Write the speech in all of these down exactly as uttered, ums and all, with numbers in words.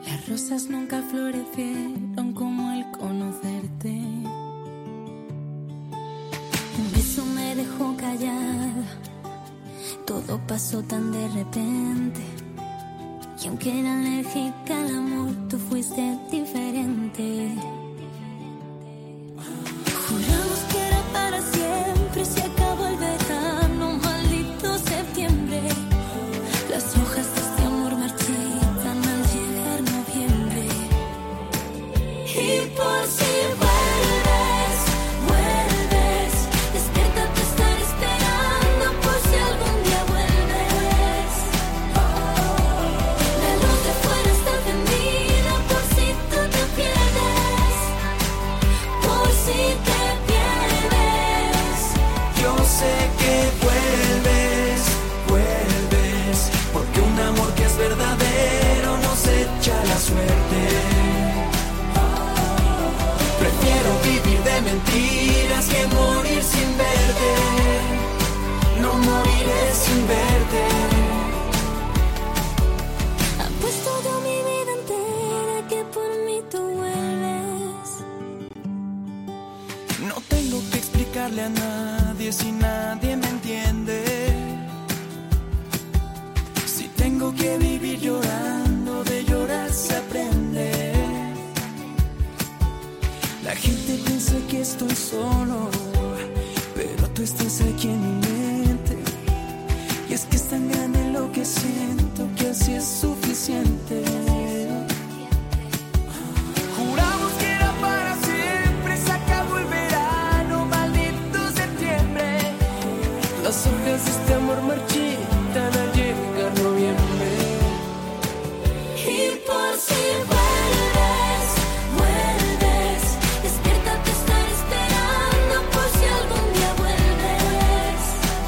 Las rosas nunca florecieron como el conocerte. Un beso me dejó callada, todo pasó tan de repente. Y aunque era alérgica al amor, tú fuiste diferente. Juramos que era para siempre, se acabó el verano, maldito septiembre. Las hojas de este amor marchitan al llegar noviembre. Y por si vuelves, vuelves, despierta, te estaré esperando por si algún día vuelves. La luz de fuera está encendida por si tú te pierdes, por si te pierdes. Yo sé que vuelves, vuelves, porque un amor que es verdadero nos echa la suerte. Prefiero vivir de mentiras que morir sin verte. No moriré sin verte. Apuesto yo mi vida entera que por mí tú vuelves. No tengo que explicarle a nadie si nadie me entiende. Si tengo que vivir llorando, de llorar se aprende. La gente piensa que estoy solo, pero tú estás aquí en mi mente. Y es que es tan grande lo que siento que así es suficiente. Juramos que era para siempre, se acabó el verano, maldito septiembre. Las hojas de este amor marchitan al llegar noviembre. Y por si vuelves, vuelves, despierta, te estaré esperando por si algún día vuelves.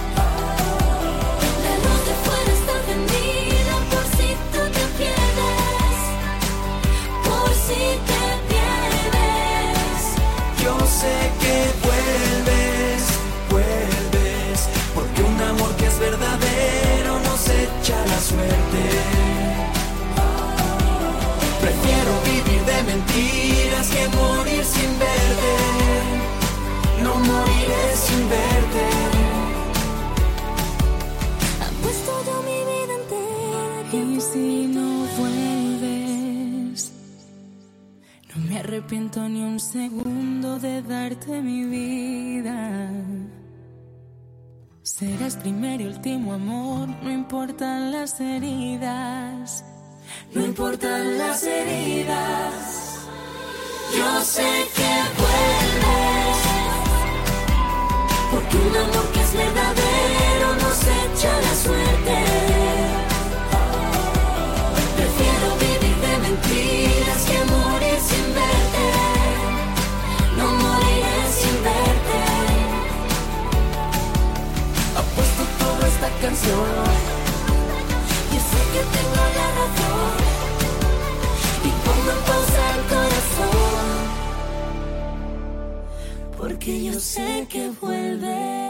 La luz de fuera está encendida por si tú te pierdes, por si te pierdes. Yo sé que vuelves, vuelves, porque un amor que es verdadero nos echa la suerte. Prefiero vivir de mentiras que morir sin verte. No moriré sin verte. Apuesto yo mi vida entera que y si no vuelves, no me arrepiento ni un segundo de darte mi vida. Serás primer y último amor, no importan las heridas, no importan las heridas. Yo sé que vuelves, porque un amor que es verdadero nos echa la suerte. Prefiero vivir de mentiras que morir sin verte. No moriré sin verte. Apuesto toda esta canción. Yo sé que tengo la razón y pongo en pausa el corazón, porque yo sé que vuelves.